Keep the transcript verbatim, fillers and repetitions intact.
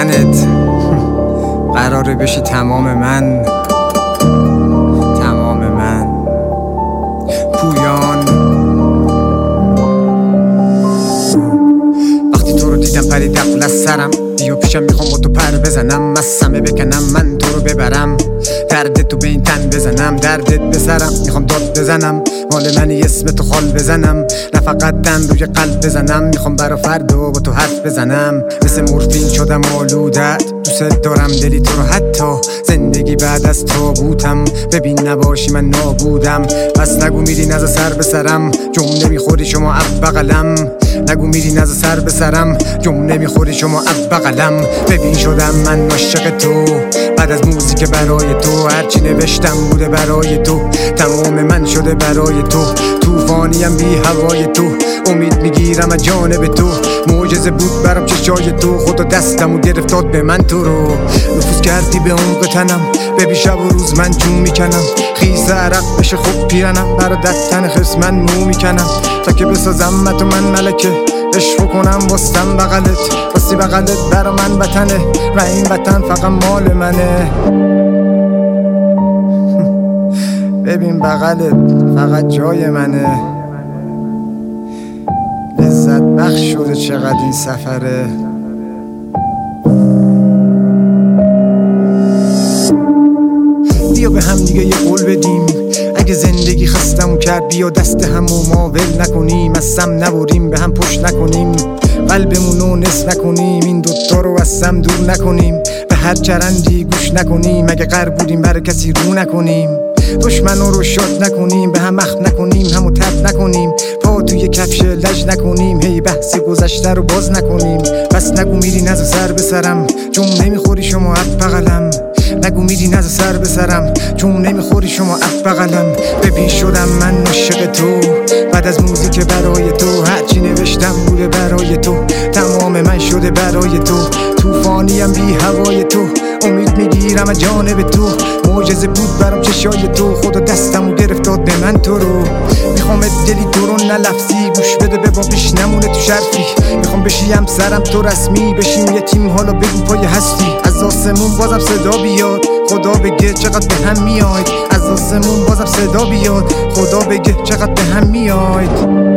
تنت قراره بشی تمام من، تمام من. پویان وقتی تو رو دیدم پرید عقل از سرم، بیا پیشم میخوام با تو پر بزنم، مسمه بکنم من تو رو ببرم، درد تو به این تن بزنم، دردت بسرم میخوام داد بزنم، مال منی اسم تو خال بزنم، نه فقط تن روی قلب بزنم، میخوام برا فردا با تو حرف بزنم، مثل مورفین شدم آلودت، دوست دارم دلی تو رو حتی زندگی بعد از تابوتم، ببین نباشی من نابودم، پس نگو میری نزا سر بسرم، جمله میخوری شما اب بغلم، نگو میری نزا سر بسرم، جمله میخوری شما اب بغلم، ببین شدم من عاشق تو، بعد از موزیک برای تو، هرچی نوشتم بوده برای تو، تمام من شده برای تو، توفانیم بی هوای تو، امید میگیرم از جانب تو، معجزه بود برام چشای تو، خدا دستمو گرفت داد به من تو رو، نفوذ کردی به عمق تنم، ببین شب و روز من جون میکنم، خیس عرق بشه خوب پیرنم، برا دستن خرس من مو میکنم، تا که بسازم تو من ملکه، عشق کنم وستم بغلت، واستی بغلت برا من وطنه، و این وطن فقط مال منه. ببین بغلت فقط جای منه، لذت بخش شده چقدر این سفره. بیا به هم دیگه یه قول بدیم، اگه زندگی خستمو کرد بیا دست همو ما ول نکنیم، از سم نبریم به هم پشت نکنیم، قلبمونو نصف نکنیم، این دوتا رو از سم دور نکنیم، به هر چرندی گوش نکنیم، اگه قرار بودیم بر کسی رو نکنیم، دشمنو رو شاد نکنیم، به هم اخ نکنیم، همو تب نکنیم، پا توی کفش لج نکنیم، هی بحث گذشته رو باز نکنیم، پس نگو میری نزا سر بسرم، چون نمیخوری شما اب بغلم، نگو میری نزا سر بسرم، چون نمیخوری شما اب بغلم، ببین شدم من عاشق تو، بعد از موزیک برای تو، هرچی نوشتم بوده برای تو، تمام من شده برای تو، توفانیم بی هوای تو، امید میگیرم از جانب تو، معجزه بود برام چشای تو، خدا دستمو گرفت داد به من تو رو، میخوام دلی تو رو نه لفظی، گوش بده به بابیش نمونه تو شرفی، میخوام بشیم سرم تو رسمی، بشیم یه تیم حالا بگو پای هستی، از آسمون بازم صدا بیاد، خدا بگه چقدر به هم میاید، از آسمون بازم صدا بیاد، خدا بگه چقدر به هم میاید.